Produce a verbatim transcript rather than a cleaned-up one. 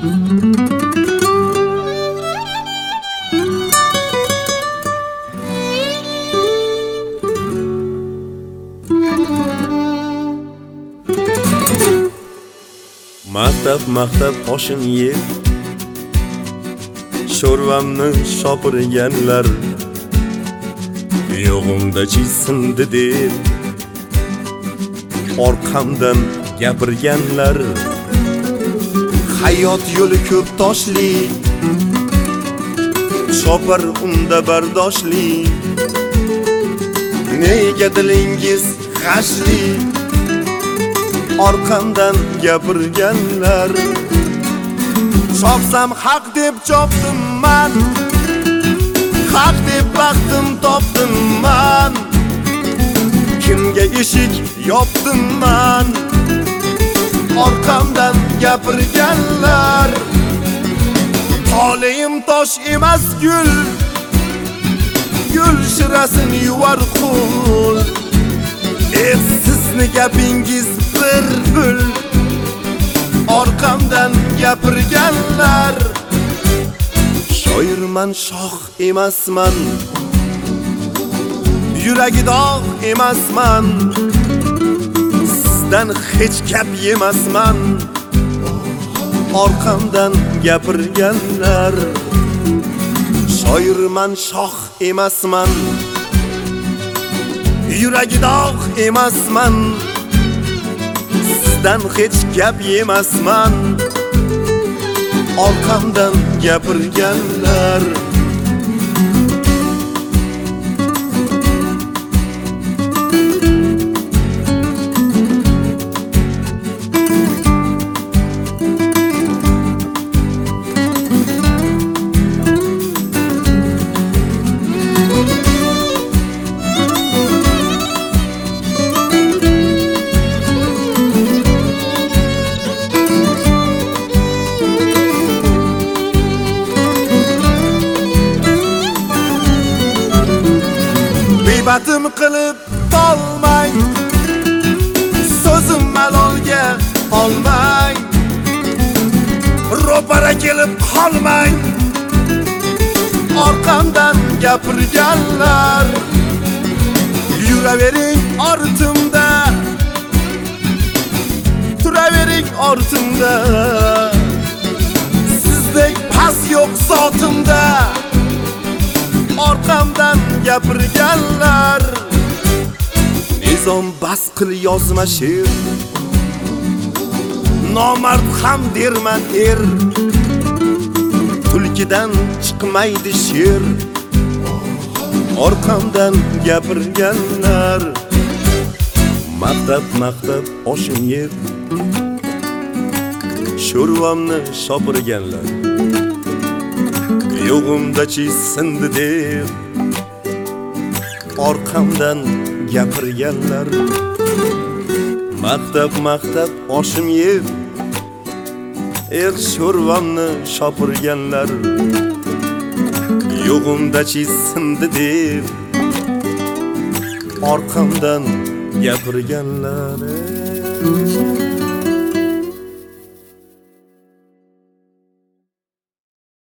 Maktab maktab oshim yeb sho'rvamni shopirganlar yo'g'imda chizsindi deb orqamdan gapirganlar. Hayot yo'li ko'p toshli, chopar unda bardoshli. Nega dilingiz g'ashli, orqamdan gapirganlar. Chopsam haq deb chopdim man, haq deb baxtim topdim man. Kimga eshik yopdim man, orqamdan gapirganlar. Toleim tosh emas gul, gul shirasin yuvar qo'l. Eh sizni gapingiz bir bul, orqamdan gapirganlar. Shoirman shoh emasman, yuragi dog' emasman. Sizdan hech gap yemasman, orqamdan gapirganlar. Shoirman shoh emasman, yuragi dog' emasman. Sizdan hech gap yemasman, orqamdan gapirganlar. Batim qilib tolmang, so'zim malolga olmang. Ro'para kelib qolmang, orqamdan gapirganlar. Yuravering ortimda, turavering ortimda. Sizdek pas yo'q zotimda, orqamdan gapirganlar. Nizom bas qil yozma she'r, nomard ham derman er. Tulkidan chiqmaydi she'r, orqamdan gapirganlar. Maktab maktab oshim yeb sho'rvamni shopirganlar yo'g'imda chizsindi deb orqamdan gapirganlar. Maktab maktab oshim yeb er sho'rvamni shopirganlar yo'g'imda chizsindi deb orqamdan gapirganlar.